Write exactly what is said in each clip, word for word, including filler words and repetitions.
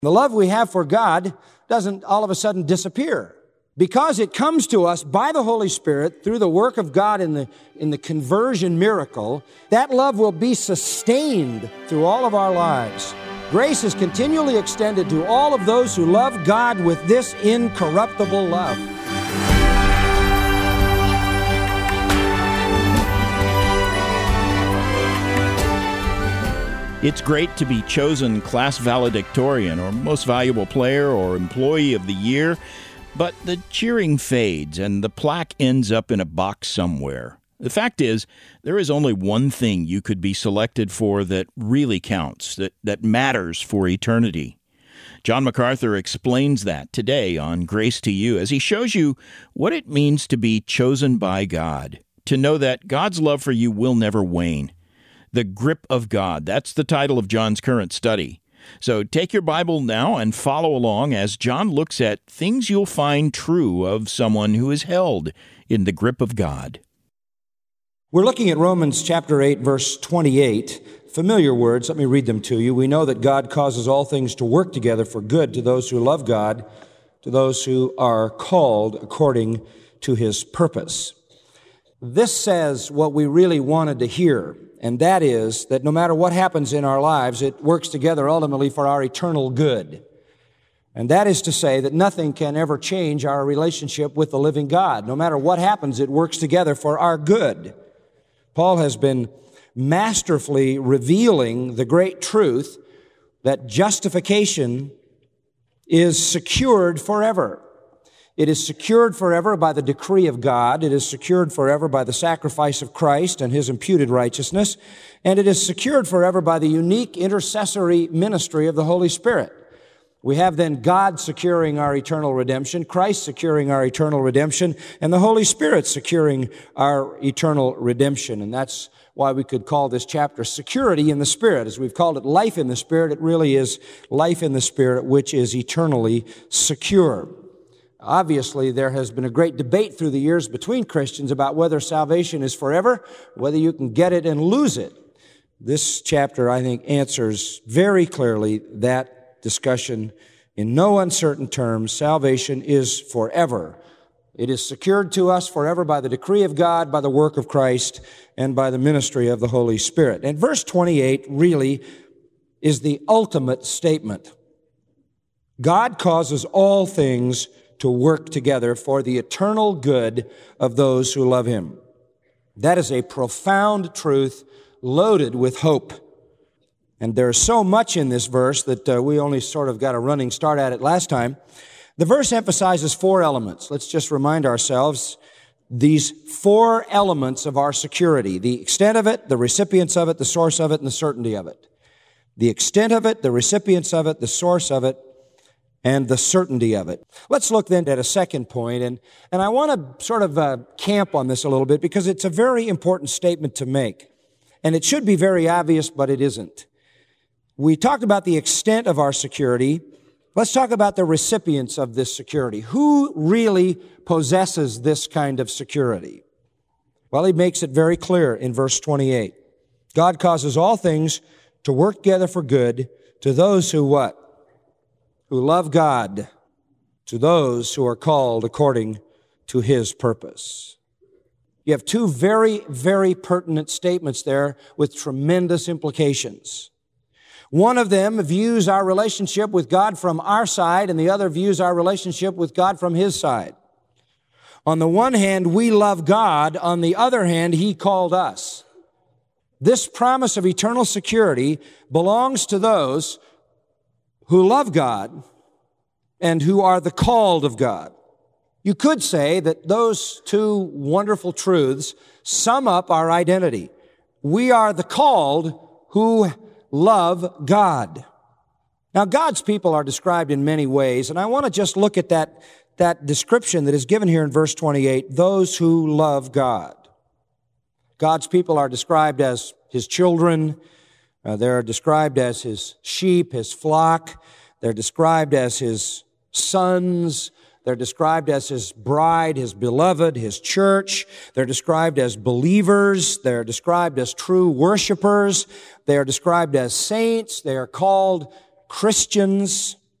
The love we have for God doesn't all of a sudden disappear. Because it comes to us by the Holy Spirit through the work of God in the, in the conversion miracle, that love will be sustained through all of our lives. Grace is continually extended to all of those who love God with this incorruptible love. It's great to be chosen class valedictorian or most valuable player or employee of the year, but the cheering fades and the plaque ends up in a box somewhere. The fact is, there is only one thing you could be selected for that really counts, that, that matters for eternity. John MacArthur explains that today on Grace to You as he shows you what it means to be chosen by God, to know that God's love for you will never wane. The Grip of God, that's the title of John's current study. So take your Bible now and follow along as John looks at things you'll find true of someone who is held in the grip of God. We're looking at Romans chapter eight, verse twenty-eight. Familiar words, let me read them to you. We know that God causes all things to work together for good to those who love God, to those who are called according to His purpose. This says what we really wanted to hear. And that is that no matter what happens in our lives, it works together ultimately for our eternal good. And that is to say that nothing can ever change our relationship with the living God. No matter what happens, it works together for our good. Paul has been masterfully revealing the great truth that justification is secured forever. It is secured forever by the decree of God. It is secured forever by the sacrifice of Christ and His imputed righteousness. And it is secured forever by the unique intercessory ministry of the Holy Spirit. We have then God securing our eternal redemption, Christ securing our eternal redemption, and the Holy Spirit securing our eternal redemption. And that's why we could call this chapter Security in the Spirit. As we've called it Life in the Spirit, it really is life in the Spirit, which is eternally secure. Obviously, there has been a great debate through the years between Christians about whether salvation is forever, whether you can get it and lose it. This chapter, I think, answers very clearly that discussion in no uncertain terms. Salvation is forever. It is secured to us forever by the decree of God, by the work of Christ, and by the ministry of the Holy Spirit. And verse twenty-eight really is the ultimate statement. God causes all things to work together for the eternal good of those who love Him. That is a profound truth loaded with hope. And there's so much in this verse that uh, we only sort of got a running start at it last time. The verse emphasizes four elements. Let's just remind ourselves these four elements of our security: the extent of it, the recipients of it, the source of it, and the certainty of it. The extent of it, the recipients of it, the source of it, and the certainty of it. Let's look then at a second point, and, and I want to sort of uh, camp on this a little bit because it's a very important statement to make. And it should be very obvious, but it isn't. We talked about the extent of our security. Let's talk about the recipients of this security. Who really possesses this kind of security? Well, he makes it very clear in verse twenty-eight. God causes all things to work together for good to those who what? Who love God, to those who are called according to His purpose. You have two very, very pertinent statements there with tremendous implications. One of them views our relationship with God from our side, and the other views our relationship with God from His side. On the one hand, we love God. On the other hand, He called us. This promise of eternal security belongs to those who love God and who are the called of God. You could say that those two wonderful truths sum up our identity. We are the called who love God. Now, God's people are described in many ways, and I want to just look at that, that description that is given here in verse twenty-eight, those who love God. God's people are described as His children. Uh, they're described as His sheep, His flock. They're described as His sons. They're described as His bride, His beloved, His church. They're described as believers. They're described as true worshipers. They are described as saints. They are called Christians.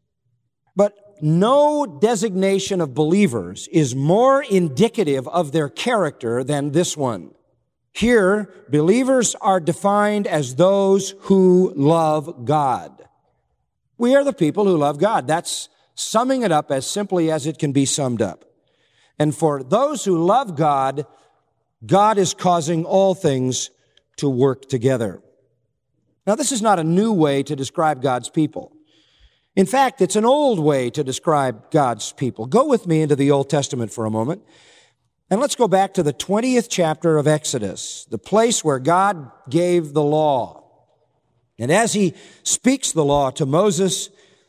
But no designation of believers is more indicative of their character than this one. Here, believers are defined as those who love God. We are the people who love God. That's summing it up as simply as it can be summed up. And for those who love God, God is causing all things to work together. Now, this is not a new way to describe God's people. In fact, it's an old way to describe God's people. Go with me into the Old Testament for a moment, and let's go back to the twentieth chapter of Exodus, the place where God gave the law. And as he speaks the law to Moses,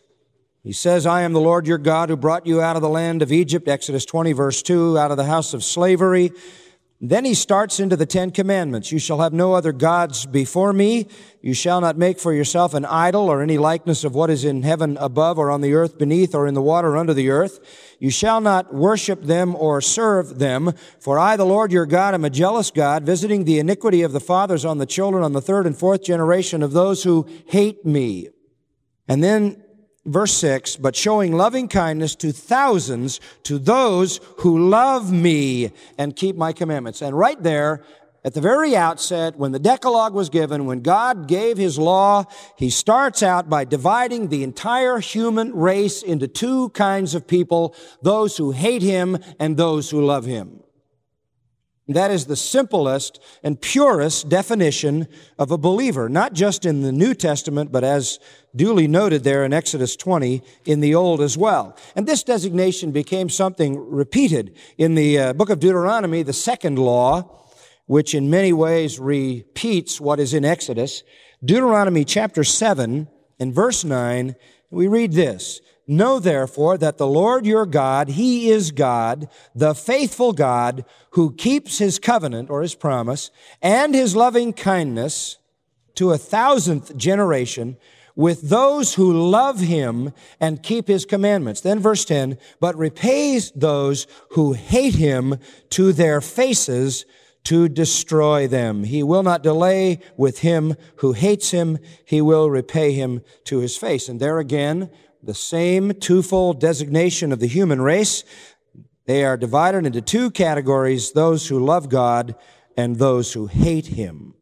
he says, I am the Lord your God who brought you out of the land of Egypt, Exodus twenty, verse two, out of the house of slavery. Then he starts into the Ten Commandments. You shall have no other gods before me. You shall not make for yourself an idol or any likeness of what is in heaven above or on the earth beneath or in the water under the earth. You shall not worship them or serve them. For I, the Lord your God, am a jealous God, visiting the iniquity of the fathers on the children on the third and fourth generation of those who hate me. And then verse six, but showing loving kindness to thousands, to those who love me and keep my commandments. And right there, at the very outset, when the Decalogue was given, when God gave his law, he starts out by dividing the entire human race into two kinds of people, those who hate him and those who love him. That is the simplest and purest definition of a believer, not just in the New Testament, but as duly noted there in Exodus twenty, in the Old as well. And this designation became something repeated in the uh, book of Deuteronomy, the second law, which in many ways repeats what is in Exodus. Deuteronomy chapter seven and verse nine, we read this. Know therefore that the Lord your God, he is God, the faithful God, who keeps his covenant or his promise and his loving kindness to a thousandth generation with those who love him and keep his commandments. Then verse ten, but repays those who hate him to their faces to destroy them. He will not delay with him who hates him. He will repay him to his face. And there again, the same twofold designation of the human race. They are divided into two categories, those who love God and those who hate him.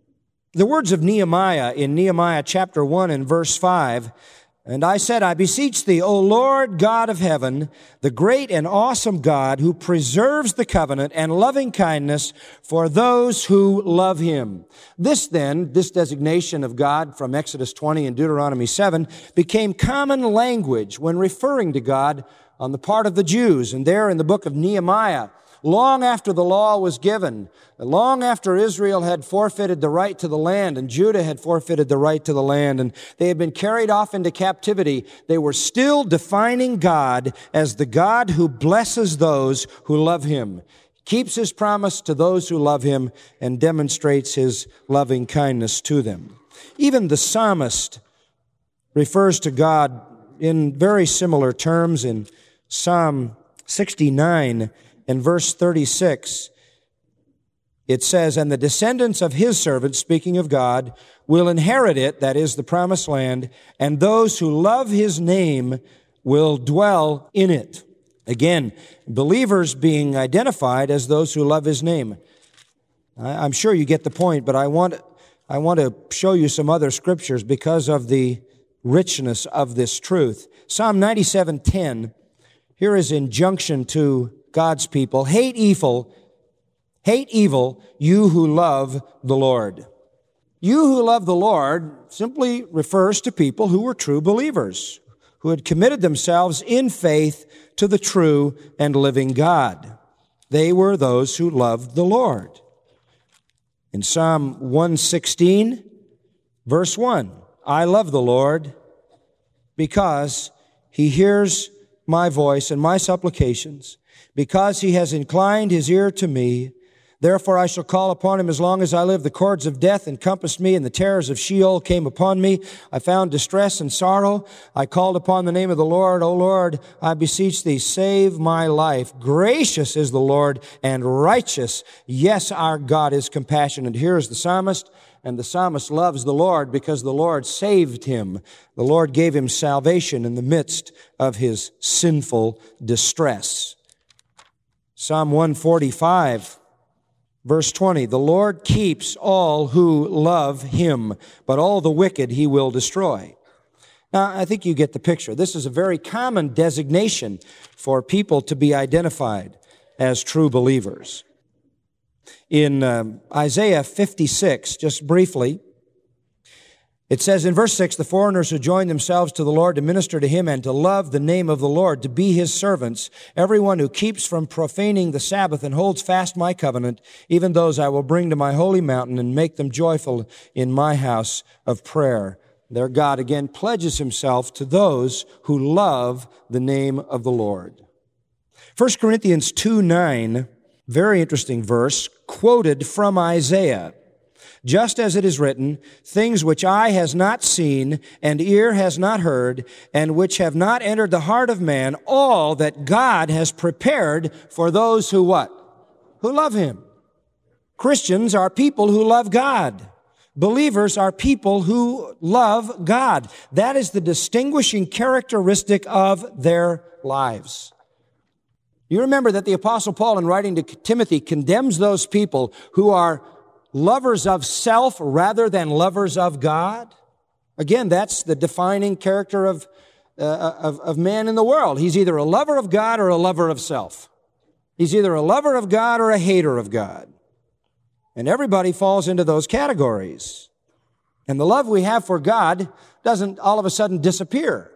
The words of Nehemiah in Nehemiah chapter one and verse five, and I said, I beseech thee, O Lord God of heaven, the great and awesome God who preserves the covenant and loving kindness for those who love him. This then, this designation of God from Exodus twenty and Deuteronomy seven became common language when referring to God on the part of the Jews. And there in the book of Nehemiah, long after the law was given, long after Israel had forfeited the right to the land and Judah had forfeited the right to the land and they had been carried off into captivity, they were still defining God as the God who blesses those who love him, keeps his promise to those who love him, and demonstrates his loving kindness to them. Even the psalmist refers to God in very similar terms in Psalm sixty-nine in verse thirty-six, it says, and the descendants of his servants, speaking of God, will inherit it, that is the promised land, and those who love his name will dwell in it. Again, believers being identified as those who love his name. I'm sure you get the point, but I want, I want to show you some other scriptures because of the richness of this truth. Psalm ninety-seven ten, here is injunction to God's people. Hate evil, hate evil, you who love the Lord. You who love the Lord simply refers to people who were true believers, who had committed themselves in faith to the true and living God. They were those who loved the Lord. In Psalm one sixteen, verse one, I love the Lord because he hears my voice and my supplications, because he has inclined his ear to me. Therefore I shall call upon him as long as I live. The cords of death encompassed me, and the terrors of Sheol came upon me. I found distress and sorrow. I called upon the name of the Lord. O Lord, I beseech thee, save my life. Gracious is the Lord and righteous. Yes, our God is compassionate. Here is the psalmist, and the psalmist loves the Lord because the Lord saved him. The Lord gave him salvation in the midst of his sinful distress. Psalm one forty-five. Verse twenty, the Lord keeps all who love him, but all the wicked he will destroy. Now, I think you get the picture. This is a very common designation for people to be identified as true believers. In um, Isaiah fifty-six, just briefly, it says in verse six, the foreigners who join themselves to the Lord to minister to him and to love the name of the Lord, to be his servants, everyone who keeps from profaning the Sabbath and holds fast my covenant, even those I will bring to my holy mountain and make them joyful in my house of prayer. Their God again pledges himself to those who love the name of the Lord. First Corinthians two nine, very interesting verse, quoted from Isaiah. Just as it is written, things which eye has not seen and ear has not heard and which have not entered the heart of man, all that God has prepared for those who what? Who love him. Christians are people who love God. Believers are people who love God. That is the distinguishing characteristic of their lives. You remember that the Apostle Paul, in writing to Timothy, condemns those people who are lovers of self rather than lovers of God. Again, that's the defining character of, uh, of, of man in the world. He's either a lover of God or a lover of self. He's either a lover of God or a hater of God. And everybody falls into those categories. And the love we have for God doesn't all of a sudden disappear.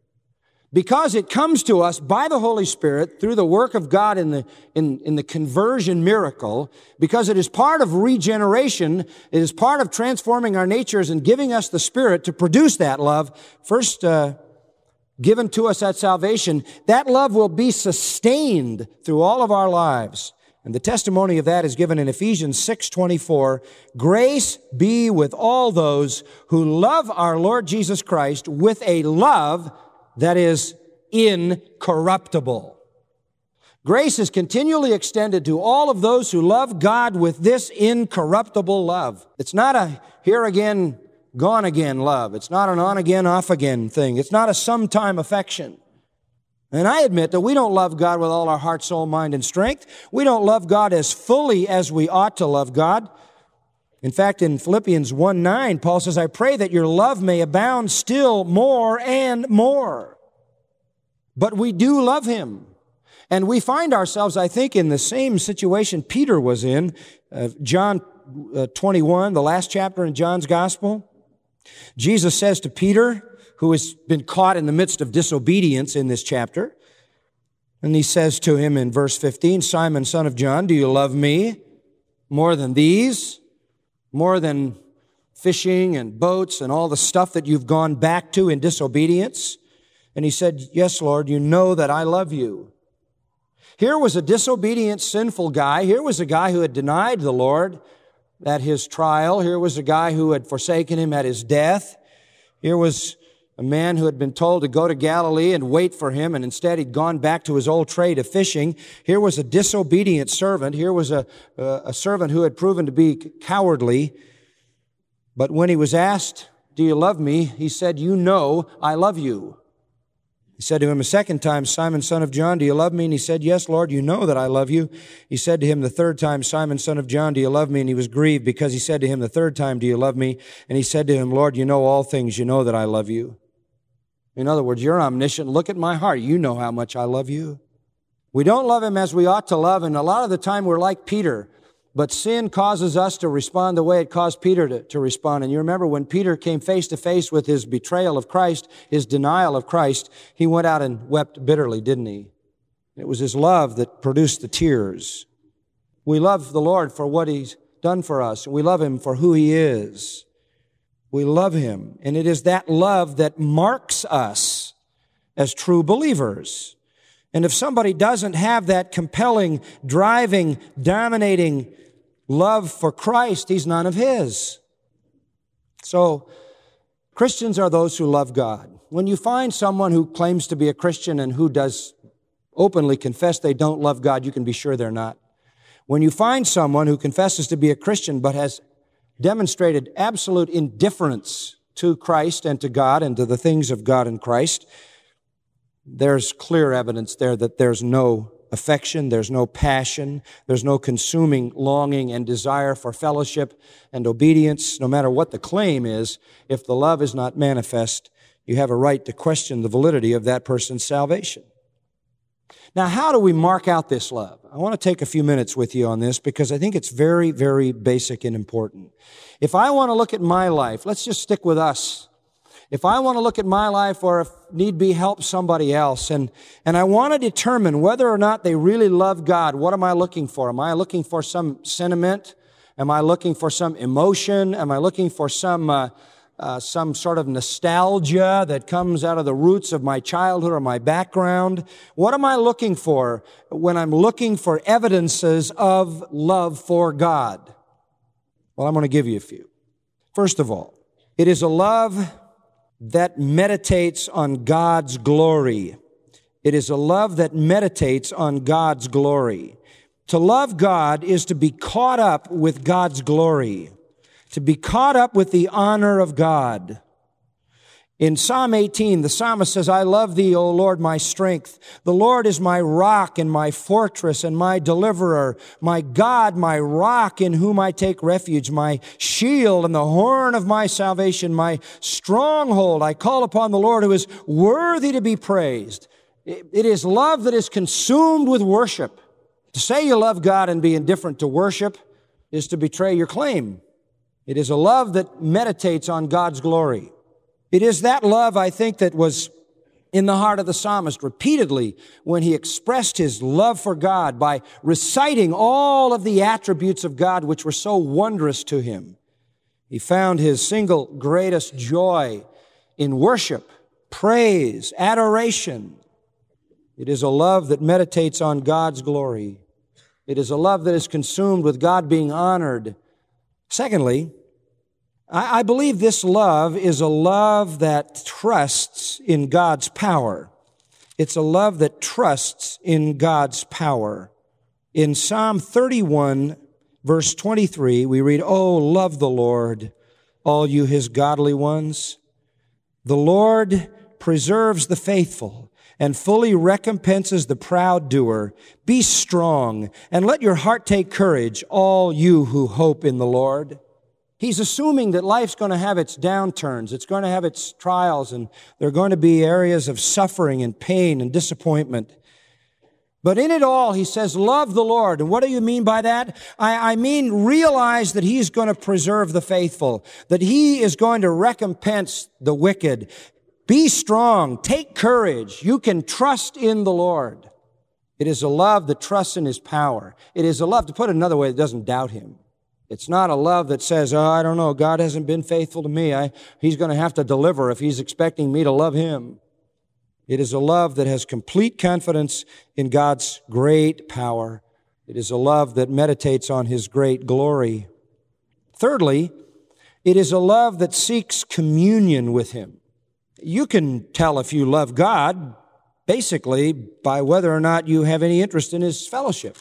Because it comes to us by the Holy Spirit through the work of God in the, in, in the conversion miracle, because it is part of regeneration, it is part of transforming our natures and giving us the Spirit to produce that love, first uh, given to us at salvation, that love will be sustained through all of our lives. And the testimony of that is given in Ephesians six twenty-four. Grace be with all those who love our Lord Jesus Christ with a love that is incorruptible. Grace is continually extended to all of those who love God with this incorruptible love. It's not a here again, gone again love. It's not an on again, off again thing. It's not a sometime affection. And I admit that we don't love God with all our heart, soul, mind, and strength. We don't love God as fully as we ought to love God. In fact, in Philippians one nine, Paul says, I pray that your love may abound still more and more. But we do love him. And we find ourselves, I think, in the same situation Peter was in. Uh, John uh, twenty-one, the last chapter in John's Gospel. Jesus says to Peter, who has been caught in the midst of disobedience in this chapter, and he says to him in verse fifteen, Simon, son of John, do you love me more than these? More than fishing and boats and all the stuff that you've gone back to in disobedience? And he said, yes, Lord, you know that I love you. Here was a disobedient, sinful guy. Here was a guy who had denied the Lord at his trial. Here was a guy who had forsaken him at his death. Here was a man who had been told to go to Galilee and wait for him, and instead he'd gone back to his old trade of fishing. Here was a disobedient servant. Here was a, a, a servant who had proven to be cowardly. But when he was asked, do you love me? He said, you know I love you. He said to him a second time, Simon, son of John, do you love me? And he said, yes, Lord, you know that I love you. He said to him the third time, Simon, son of John, do you love me? And he was grieved because he said to him the third time, do you love me? And he said to him, Lord, you know all things. You know that I love you. In other words, you're omniscient. Look at my heart. You know how much I love you. We don't love him as we ought to love, and a lot of the time we're like Peter. But sin causes us to respond the way it caused Peter to, to respond. And you remember when Peter came face to face with his betrayal of Christ, his denial of Christ, he went out and wept bitterly, didn't he? It was his love that produced the tears. We love the Lord for what he's done for us. We love him for who he is. We love him. And it is that love that marks us as true believers. And if somebody doesn't have that compelling, driving, dominating love for Christ, he's none of his. So, Christians are those who love God. When you find someone who claims to be a Christian and who does openly confess they don't love God, you can be sure they're not. When you find someone who confesses to be a Christian but has demonstrated absolute indifference to Christ and to God and to the things of God and Christ, there's clear evidence there that there's no affection, there's no passion, there's no consuming longing and desire for fellowship and obedience. No matter what the claim is, if the love is not manifest, you have a right to question the validity of that person's salvation. Now, how do we mark out this love? I want to take a few minutes with you on this because I think it's very, very basic and important. If I want to look at my life, let's just stick with us. If I want to look at my life or if need be help somebody else and, and I want to determine whether or not they really love God, what am I looking for? Am I looking for some sentiment? Am I looking for some emotion? Am I looking for some uh, Uh, some sort of nostalgia that comes out of the roots of my childhood or my background? What am I looking for when I'm looking for evidences of love for God? Well, I'm going to give you a few. First of all, it is a love that meditates on God's glory. It is a love that meditates on God's glory. To love God is to be caught up with God's glory, to be caught up with the honor of God. In Psalm eighteen, the psalmist says, I love thee, O Lord, my strength. The Lord is my rock and my fortress and my deliverer, my God, my rock in whom I take refuge, my shield and the horn of my salvation, my stronghold. I call upon the Lord who is worthy to be praised. It is love that is consumed with worship. To say you love God and be indifferent to worship is to betray your claim. It is a love that meditates on God's glory. It is that love, I think, that was in the heart of the psalmist repeatedly when he expressed his love for God by reciting all of the attributes of God which were so wondrous to him. He found his single greatest joy in worship, praise, adoration. It is a love that meditates on God's glory. It is a love that is consumed with God being honored. Secondly, I believe this love is a love that trusts in God's power. It's a love that trusts in God's power. In Psalm thirty-one, verse twenty-three, we read, Oh, love the Lord, all you his godly ones. The Lord preserves the faithful and fully recompenses the proud doer. Be strong and let your heart take courage, all you who hope in the Lord. He's assuming that life's going to have its downturns. It's going to have its trials, and there are going to be areas of suffering and pain and disappointment. But in it all, he says, love the Lord. And what do you mean by that? I, I mean, realize that he's going to preserve the faithful, that he is going to recompense the wicked. Be strong. Take courage. You can trust in the Lord. It is a love that trusts in his power. It is a love, to put it another way, that doesn't doubt him. It's not a love that says, oh, I don't know, God hasn't been faithful to me. I, he's going to have to deliver if he's expecting me to love him. It is a love that has complete confidence in God's great power. It is a love that meditates on his great glory. Thirdly, it is a love that seeks communion with him. You can tell if you love God, basically, by whether or not you have any interest in his fellowship.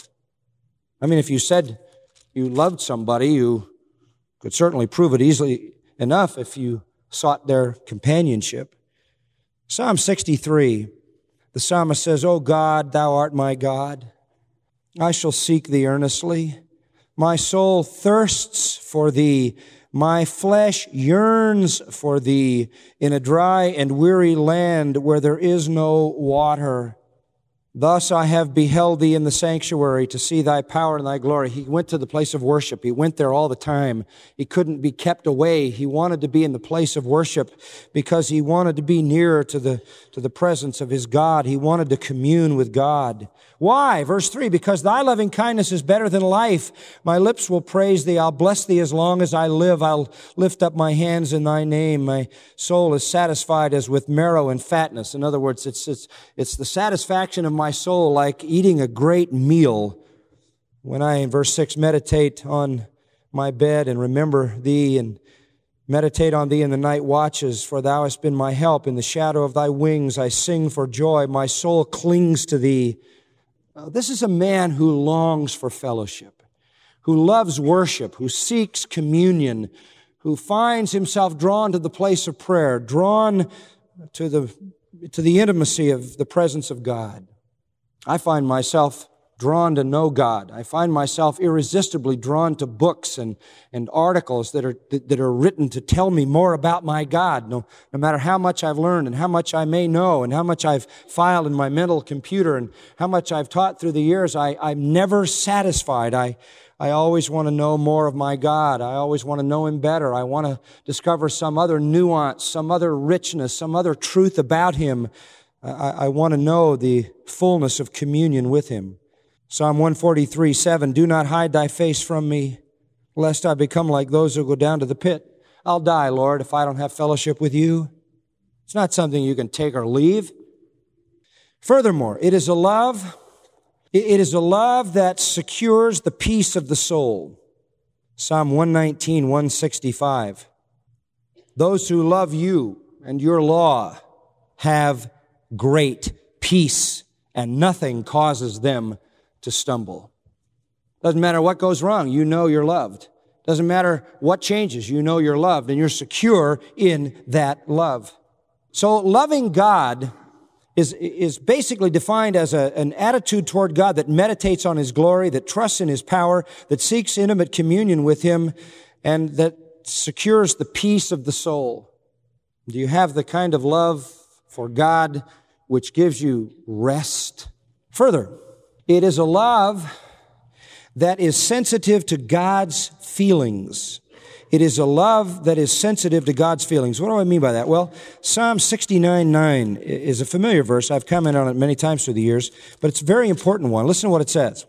I mean, if you said you loved somebody, you could certainly prove it easily enough if you sought their companionship. Psalm sixty-three, the psalmist says, O God, thou art my God. I shall seek thee earnestly. My soul thirsts for thee. My flesh yearns for thee in a dry and weary land where there is no water. Thus I have beheld thee in the sanctuary to see thy power and thy glory. He went to the place of worship. He went there all the time. He couldn't be kept away. He wanted to be in the place of worship because he wanted to be nearer to the, to the presence of his God. He wanted to commune with God. Why? Verse three, because thy loving kindness is better than life. My lips will praise thee. I'll bless thee as long as I live. I'll lift up my hands in thy name. My soul is satisfied as with marrow and fatness. In other words, it's, it's, it's the satisfaction of my soul like eating a great meal When I, in verse six, meditate on my bed and remember thee and meditate on thee in the night watches, for thou hast been my help. In the shadow of thy wings I sing for joy. My soul clings to thee. Uh, this is a man who longs for fellowship, who loves worship, who seeks communion, who finds himself drawn to the place of prayer, drawn to the, to the intimacy of the presence of God. I find myself drawn to know God. I find myself irresistibly drawn to books and, and articles that are that, that are written to tell me more about my God. No, no matter how much I've learned and how much I may know and how much I've filed in my mental computer and how much I've taught through the years, I, I'm never satisfied. I I always want to know more of my God. I always want to know Him better. I want to discover some other nuance, some other richness, some other truth about Him. I, I want to know the fullness of communion with Him. Psalm one forty-three, seven, do not hide thy face from me, lest I become like those who go down to the pit. I'll die, Lord, if I don't have fellowship with you. It's not something you can take or leave. Furthermore, it is a love, it is a love that secures the peace of the soul. Psalm one nineteen, one sixty-five. Those who love you and your law have great peace, and nothing causes them to stumble. Doesn't matter what goes wrong, you know you're loved. Doesn't matter what changes, you know you're loved, and you're secure in that love. So loving God is, is basically defined as a, an attitude toward God that meditates on His glory, that trusts in His power, that seeks intimate communion with Him, and that secures the peace of the soul. Do you have the kind of love for God which gives you rest? Further, it is a love that is sensitive to God's feelings. It is a love that is sensitive to God's feelings. What do I mean by that? Well, Psalm sixty-nine, nine is a familiar verse. I've commented on it many times through the years, but it's a very important one. Listen to what it says.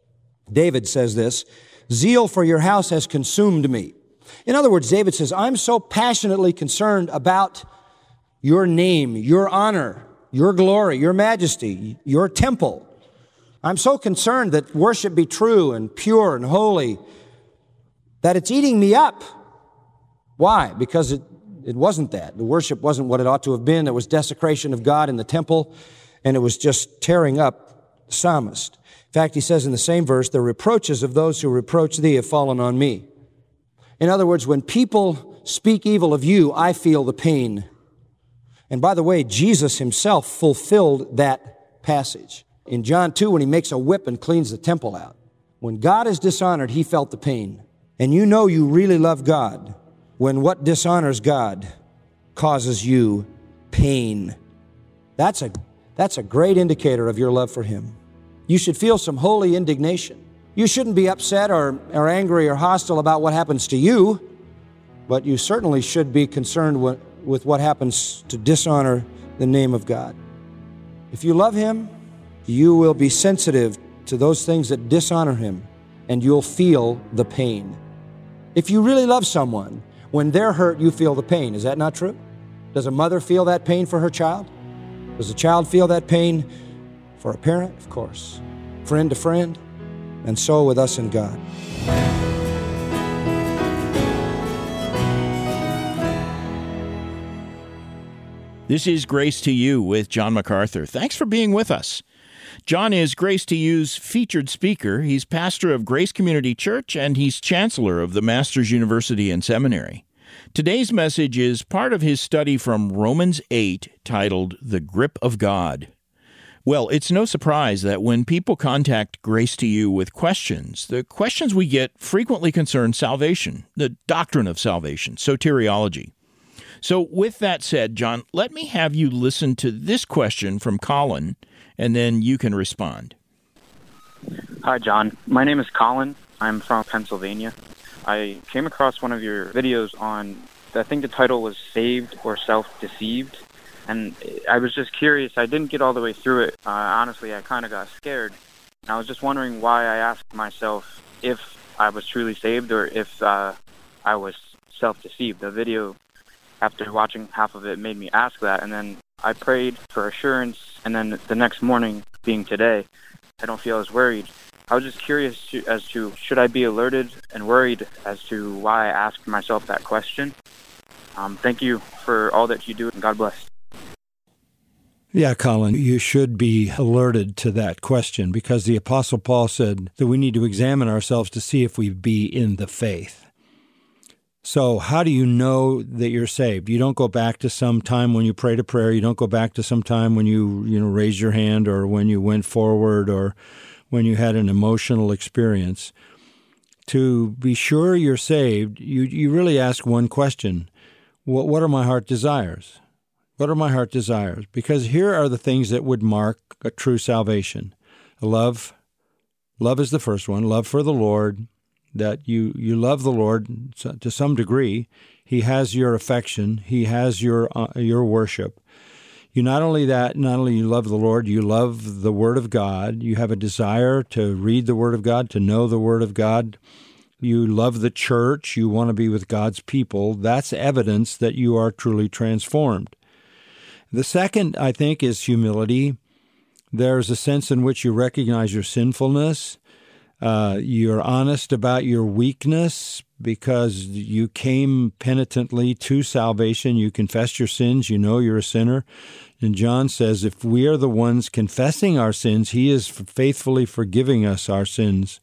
David says this, zeal for your house has consumed me. In other words, David says, I'm so passionately concerned about your name, your honor, your glory, your majesty, your temple. I'm so concerned that worship be true and pure and holy that it's eating me up. Why? Because it, it wasn't that. The worship wasn't what it ought to have been. There was desecration of God in the temple, and it was just tearing up the psalmist. In fact, he says in the same verse, the reproaches of those who reproach thee have fallen on me. In other words, when people speak evil of you, I feel the pain. And by the way, Jesus himself fulfilled that passage. In John two, when he makes a whip and cleans the temple out. When God is dishonored, he felt the pain. And you know you really love God when what dishonors God causes you pain. That's a, that's a great indicator of your love for Him. You should feel some holy indignation. You shouldn't be upset or, or angry or hostile about what happens to you, but you certainly should be concerned with, with what happens to dishonor the name of God. If you love Him, you will be sensitive to those things that dishonor Him, and you'll feel the pain. If you really love someone, when they're hurt, you feel the pain. Is that not true? Does a mother feel that pain for her child? Does a child feel that pain for a parent? Of course. Friend to friend, and so with us and God. This is Grace to You with John MacArthur. Thanks for being with us. John is Grace to You's featured speaker. He's pastor of Grace Community Church, and he's chancellor of the Masters University and Seminary. Today's message is part of his study from Romans eight, titled The Grip of God. Well, it's no surprise that when people contact Grace to You with questions, the questions we get frequently concern salvation, the doctrine of salvation, soteriology. So with that said, John, let me have you listen to this question from Colin, and then you can respond. Hi, John. My name is Colin. I'm from Pennsylvania. I came across one of your videos on, I think the title was Saved or Self-Deceived, and I was just curious. I didn't get all the way through it. Uh, honestly, I kind of got scared. And I was just wondering why I asked myself if I was truly saved or if uh, I was self-deceived. The video, after watching half of it, made me ask that, and then I prayed for assurance, and then the next morning, being today, I don't feel as worried. I was just curious to, as to should I be alerted and worried as to why I asked myself that question. Um, thank you for all that you do, and God bless. Yeah, Colin, you should be alerted to that question because the Apostle Paul said that we need to examine ourselves to see if we be in the faith. So how do you know that you're saved? You don't go back to some time when you prayed a prayer. You don't go back to some time when you, you know, raised your hand or when you went forward or when you had an emotional experience. To be sure you're saved, you, you really ask one question. What, what are my heart desires? What are my heart desires? Because here are the things that would mark a true salvation. Love, love is the first one, love for the Lord, that you, you love the Lord to some degree. He has your affection. He has your uh, your worship. You not only that, not only you love the Lord, you love the Word of God. You have a desire to read the Word of God, to know the Word of God. You love the church. You want to be with God's people. That's evidence that you are truly transformed. The second, I think, is humility. There's a sense in which you recognize your sinfulness. Uh, you're honest about your weakness because you came penitently to salvation. You confess your sins. You know you're a sinner. And John says, if we are the ones confessing our sins, he is faithfully forgiving us our sins.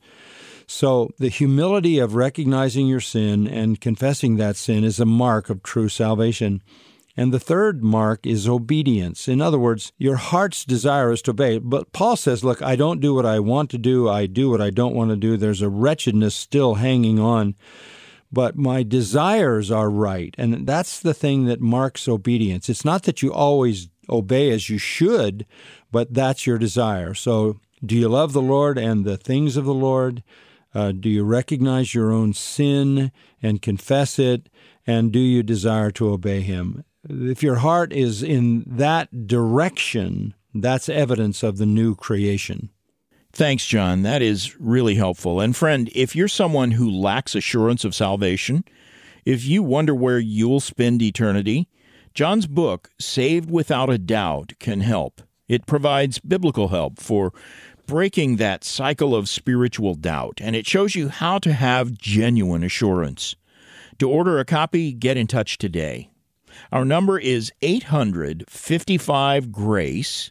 So the humility of recognizing your sin and confessing that sin is a mark of true salvation. And the third mark is obedience. In other words, your heart's desire is to obey. But Paul says, look, I don't do what I want to do. I do what I don't want to do. There's a wretchedness still hanging on. But my desires are right. And that's the thing that marks obedience. It's not that you always obey as you should, but that's your desire. So do you love the Lord and the things of the Lord? Uh, do you recognize your own sin and confess it? And do you desire to obey him? If your heart is in that direction, that's evidence of the new creation. Thanks, John. That is really helpful. And friend, if you're someone who lacks assurance of salvation, if you wonder where you'll spend eternity, John's book, Saved Without a Doubt, can help. It provides biblical help for breaking that cycle of spiritual doubt, and it shows you how to have genuine assurance. To order a copy, get in touch today. Our number is eight hundred, fifty-five, GRACE,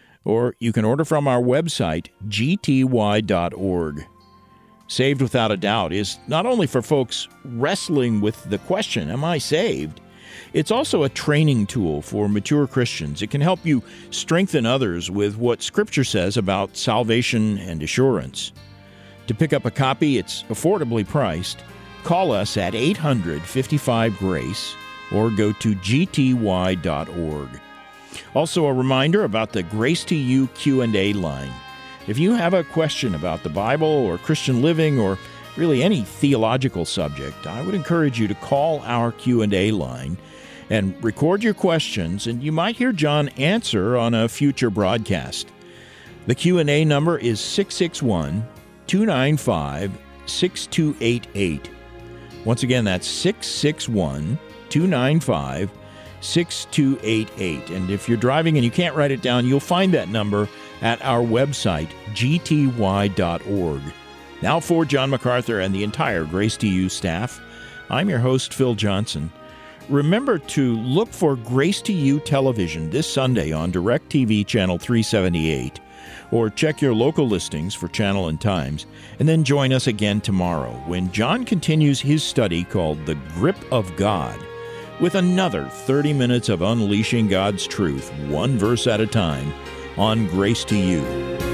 or you can order from our website, g t y dot org. Saved Without a Doubt is not only for folks wrestling with the question, am I saved? It's also a training tool for mature Christians. It can help you strengthen others with what Scripture says about salvation and assurance. To pick up a copy, it's affordably priced. Call us at eight hundred, fifty-five, GRACE or go to g t y dot org. Also, a reminder about the Grace to You Q and A line. If you have a question about the Bible or Christian living or really any theological subject, I would encourage you to call our Q and A line and record your questions, and you might hear John answer on a future broadcast. The Q and A number is six six one, two nine five, six two eight eight. Once again, that's six six one, two nine five, six two eight eight. And if you're driving and you can't write it down, you'll find that number at our website, g t y dot org. Now for John MacArthur and the entire Grace to You staff, I'm your host, Phil Johnson. Remember to look for Grace to You television this Sunday on DirecTV Channel three seventy-eight, or check your local listings for channel and times, and then join us again tomorrow when John continues his study called The Grip of God, with another thirty minutes of unleashing God's truth, one verse at a time, on Grace to You.